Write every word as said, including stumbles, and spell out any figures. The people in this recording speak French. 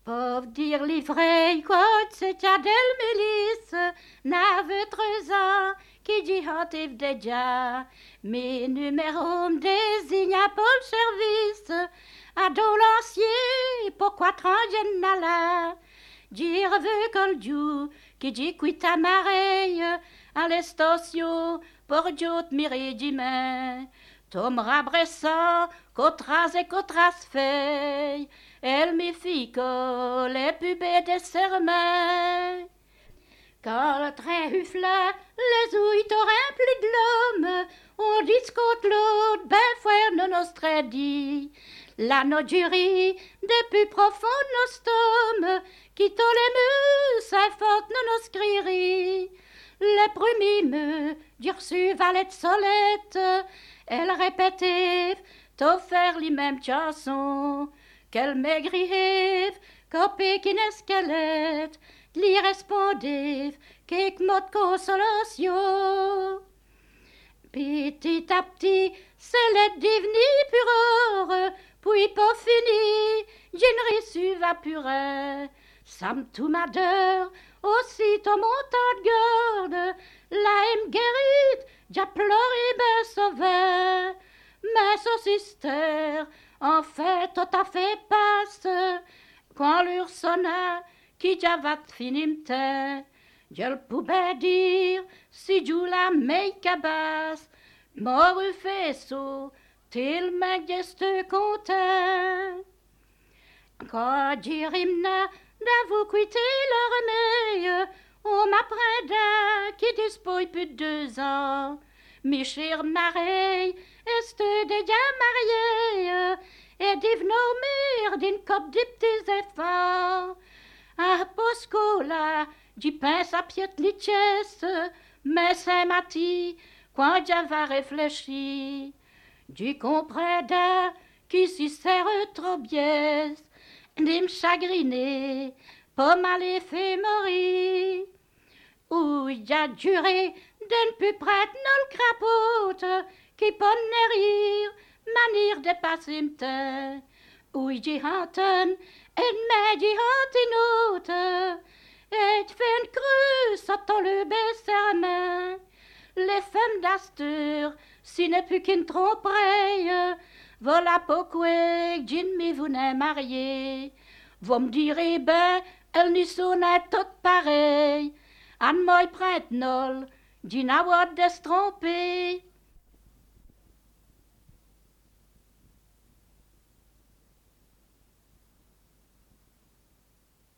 Pauvre dire livrei, quand c'est del milice, n'avait treize ans, qui dit hantif déjà. Mes numéros me désignent pour le service, à dolancier, pourquoi trangen là. Dire veut que Dieu, qui dit quitta mareille, à l'estation, pour Dieu te mire demain. Tom rabressant, qu'autras et qu'autras fait, elle me fit que les pubés des serments. Quand le train hufla, les ouilles t'auraient plus de l'homme, on discote l'autre, ben frère de nos dit. La nodurie des plus profonds de nos stomes, qui t'ont les mus, ça forte de nos scrieries. Les premiers me d'Ursu valette solette, elle répétait, t'offert les mêmes chansons, qu'elle maigrive, copie qui n'esquelette, lui répondait, quelques mots de consolation. Petit à petit, c'est l'aide devenue pure, puis pas fini, j'ai reçu vapurer. Ça me tout m'adore, aussi ton montant de garde, la aime guérite, j'ai pleuré ben sauvé. Mais son sister, en fait, tout à fait passe, quand l'heure sonna, qui j'avais fini m'te, je le pouvais dire, si je la meille cabasse, mort faisceau, tellement geste content. Quand j'irimna, d'avou quitter le remède, on m'apprendra qui dispose plus de deux ans. Mes chers mareilles, est déjà mariés, et devenir d'une coupe de petits efforts. Ah, Poscola, j'y pense à pied de lichesse, mais c'est Mati, quand j'avais réfléchi. J'y comprends qui s'y sert trop bien, d'y me chagriner, pas mal fait mourir. Où y a duré d'un plus près de le crapote, qui peut rire, manière de passer me temps. Où y hanten, et me d'y hanten et fait une crue, sortant le serment. Les femmes d'Astur, si n'est plus qu'une tromperie, voilà pourquoi j'ne m'y venais marier. Vous me direz, ben, elles n'y sont toutes pareilles. An moi prête nol, j'ne avoir d'estrompé.